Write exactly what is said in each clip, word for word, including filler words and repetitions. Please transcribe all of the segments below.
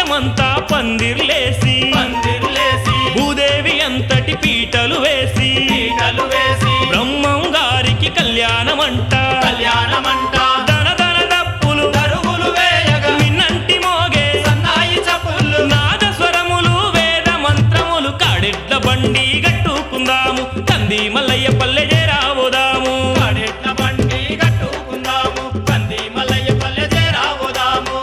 ఇష్టమంతా పందిర్లేసి పందిర్లేసి భూదేవి అంతటి పీటలు వేసి పీటలు వేసి బ్రహ్మం గారికి కళ్యాణమంట కళ్యాణమంట దన దన దప్పులు దరుగులు వేయగా మిన్నంటి మోగే సన్నాయి చప్పుళ్ళు నాదస్వరములు వేద మంత్రములు కాడెడ్ల బండి గట్టుకుందాము కంది మల్లయ్య పల్లె చేరావుదాము కాడెట్ల బండి కట్టుకుందాము కంది మల్లయ్య పల్లె చేరావుదాము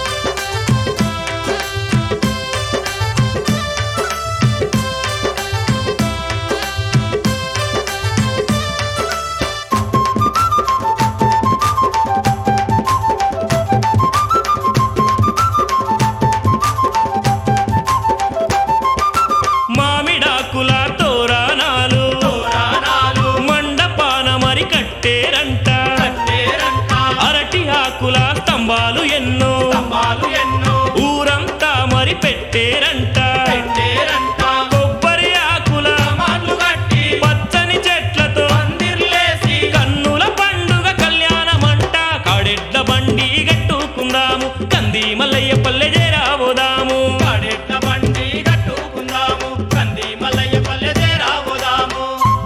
మామిడాకుల తోరణాలు పురాణాలు మండపాన మరి కట్టేరంట కట్టేరంట అరటి ఆకుల స్తంభాలు ఎన్నో స్తంభాలు ఎన్నో ఊరంతా మరి పెట్టేరంట పెట్టేరంట కొబ్బరి ఆకుల మాటలు కట్టి పచ్చని చెట్లతో పందిర్లేసి కన్నుల పండుగ కళ్యాణమంట కాడెడ్ల బండి గట్టుకుందాము కంది మల్లయ్య పల్లె చేరావుదాము కాడెట్ల బండి కట్టుకుందాము కంది మల్లయ్య పల్లె చేరావుదాము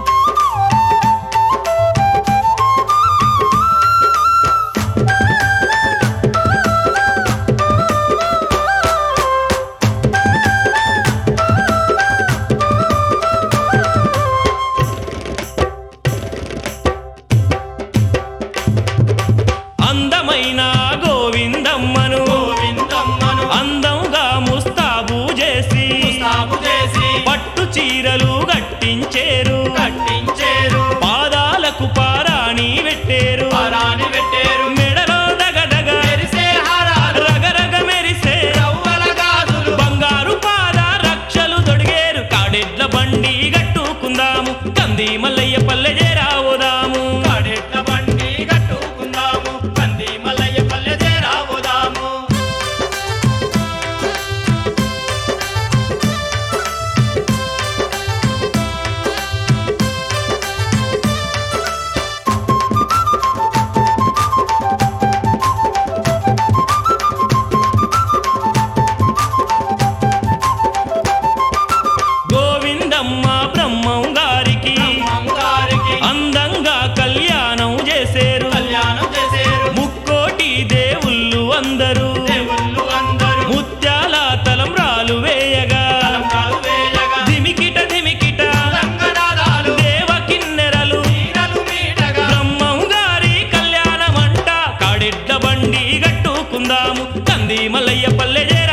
అందమైన గోవిందమ్మను గోవిందమ్మను అందంగా ముస్తాబు చేసి సాగు చేసి పట్టు చీరలు గట్టించేరు కట్టించేరు పాదాలకు పారాణి పెట్టేరు పరాని పెట్టేరు మెడలో దగదగ మెరిసే హారాలు రగరగ మెరిసే రవ్వల గాజులు బంగారు పాద రక్షలు తొడిగేరు కాడెడ్ల బండి గట్టుకుందాము కంది మల్లయ్య పల్లె చేరావుదాము కాడెట్ల బండి కట్టుకుందాము కంది మల్లయ్య పల్లె చేరావుదాము గోవిందమ్మ బ్రహ్మం గారికి అమ్మగారికి అందంగా కళ్యాణం చేసేరు కళ్యాణం చేసేరు ముక్కోటి దేవుళ్ళు అందరూ దేవుళ్ళు అందరూ ముత్యాల తలంబ్రాలు వేయగా తలంబ్రాలు వేయగా ధిమికిట ధిమికిట రంగనాదాలు దేవ కిన్నెరలు చీరలు మీటగా బ్రహ్మం గారి కళ్యాణమంట కాడెడ్ల బండి గట్టుకుందాము కంది మల్లయ్య పల్లె